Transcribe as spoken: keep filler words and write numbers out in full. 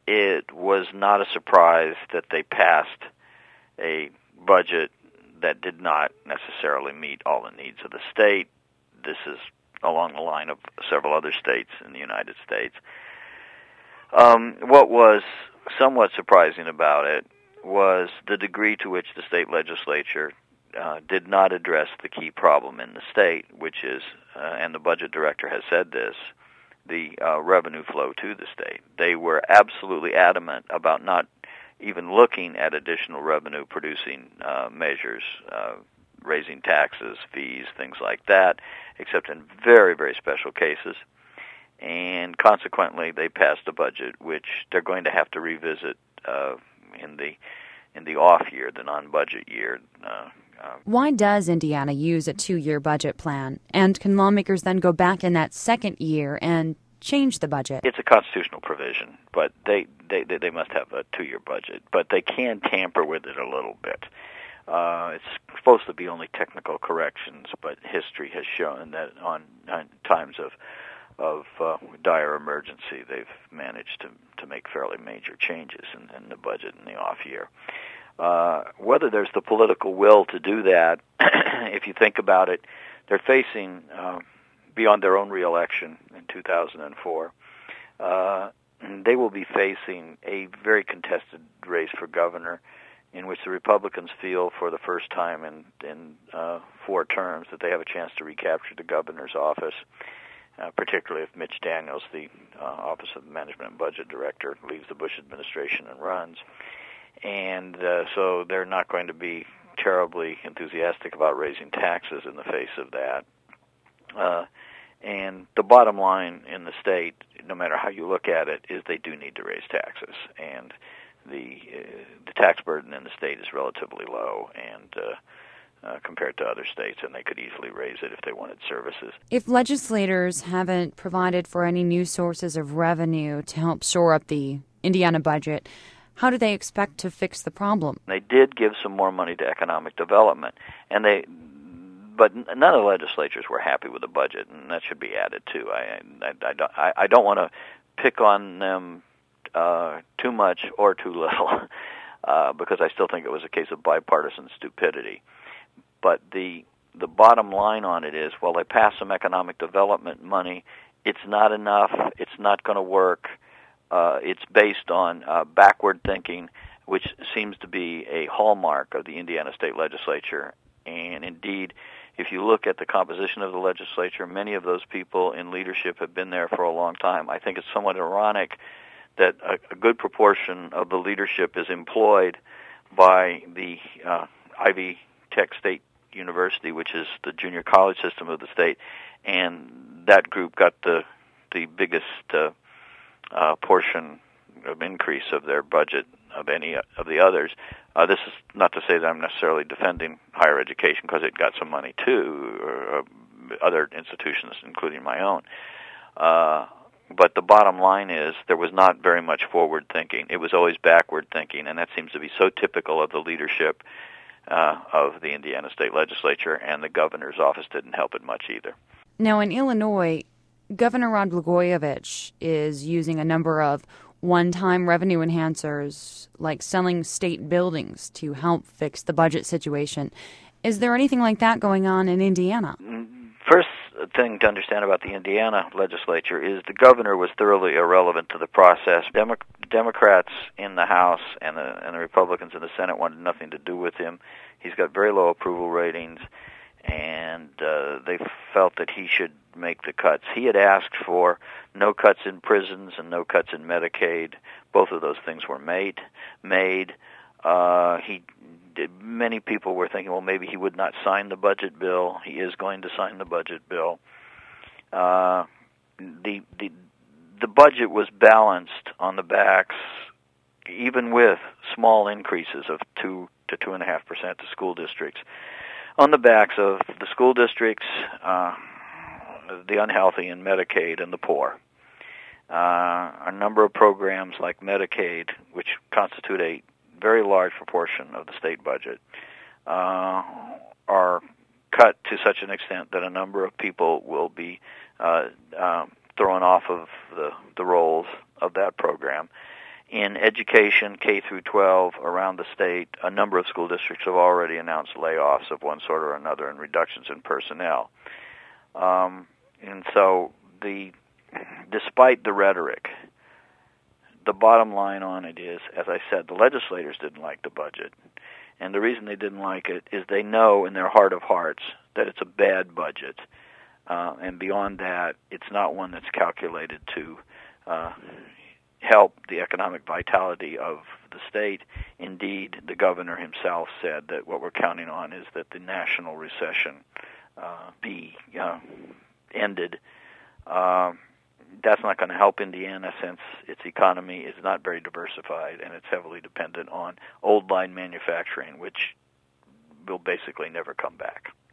it was not a surprise that they passed a budget that did not necessarily meet all the needs of the state. This is along the line of several other states in the United States. Um, what was somewhat surprising about it was the degree to which the state legislature uh, did not address the key problem in the state, which is, uh, and the budget director has said this, the uh, revenue flow to the state. They were absolutely adamant about not even looking at additional revenue-producing uh, measures, uh, raising taxes, fees, things like that, except in very, very special cases. And consequently, they passed a budget which they're going to have to revisit uh, in the in the off year, the non-budget year. Uh, uh, Why does Indiana use a two-year budget plan? And can lawmakers then go back in that second year and change the budget? It's a constitutional provision, but they, they, they must have a two-year budget. But they can tamper with it a little bit. Uh, it's supposed to be only technical corrections, but history has shown that on, on times of of uh, dire emergency, they've managed to to make fairly major changes in, in the budget in the off year. Uh, whether there's the political will to do that, if you think about it, they're facing, uh, beyond their own reelection in two thousand four, uh, they will be facing a very contested race for governor, in which the Republicans feel for the first time in, in uh, four terms that they have a chance to recapture the governor's office, uh, particularly if Mitch Daniels, the uh, Office of Management and Budget Director, leaves the Bush administration and runs. And uh, so they're not going to be terribly enthusiastic about raising taxes in the face of that. Uh, and the bottom line in the state, no matter how you look at it, is they do need to raise taxes. And the uh, the tax burden in the state is relatively low and uh, uh, compared to other states, and they could easily raise it if they wanted services. If legislators haven't provided for any new sources of revenue to help shore up the Indiana budget, how do they expect to fix the problem? They did give some more money to economic development, and they, but none of the legislatures were happy with the budget, and that should be added too. I I, I don't I, I don't want to pick on them Uh, too much or too little, uh, because I still think it was a case of bipartisan stupidity. But the the bottom line on it is, while they pass some economic development money, it's not enough. It's not going to work. Uh, it's based on uh, backward thinking, which seems to be a hallmark of the Indiana State Legislature. And indeed, if you look at the composition of the legislature, many of those people in leadership have been there for a long time. I think it's somewhat ironic that a, a good proportion of the leadership is employed by the uh, Ivy Tech State University, which is the junior college system of the state, and that group got the the biggest uh, uh, portion of increase of their budget of any of the others. Uh, this is not to say that I'm necessarily defending higher education, because it got some money too, or uh, other institutions, including my own. Uh, But the bottom line is there was not very much forward thinking. It was always backward thinking, and that seems to be so typical of the leadership uh, of the Indiana State Legislature, and the governor's office didn't help it much either. Now, in Illinois, Governor Rod Blagojevich is using a number of one-time revenue enhancers, like selling state buildings, to help fix the budget situation. Is there anything like that going on in Indiana? First thing to understand about the Indiana legislature is the governor was thoroughly irrelevant to the process. Demo- Democrats in the House and the, and the Republicans in the Senate wanted nothing to do with him. He's got very low approval ratings, and uh, they felt that he should make the cuts. He had asked for no cuts in prisons and no cuts in Medicaid. Both of those things were made. Made. Uh, he Many people were thinking, well, maybe he would not sign the budget bill. He is going to sign the budget bill. Uh, the the the budget was balanced on the backs, even with small increases of two to two and a half percent to school districts, on the backs of the school districts, uh, the unhealthy, and Medicaid, and the poor. Uh, a number of programs like Medicaid, which constitute a very large proportion of the state budget, uh, are cut to such an extent that a number of people will be uh, uh, thrown off of the, the rolls of that program. In education, K through twelve, around the state, a number of school districts have already announced layoffs of one sort or another and reductions in personnel. Um, and so, the despite the rhetoric, the bottom line on it is, as I said, the legislators didn't like the budget. And the reason they didn't like it is they know in their heart of hearts that it's a bad budget. Uh, and beyond that, it's not one that's calculated to uh, help the economic vitality of the state. Indeed, the governor himself said that what we're counting on is that the national recession uh, be uh, ended. Uh, that's not going to help Indiana since its economy is not very diversified and it's heavily dependent on old line manufacturing, which will basically never come back.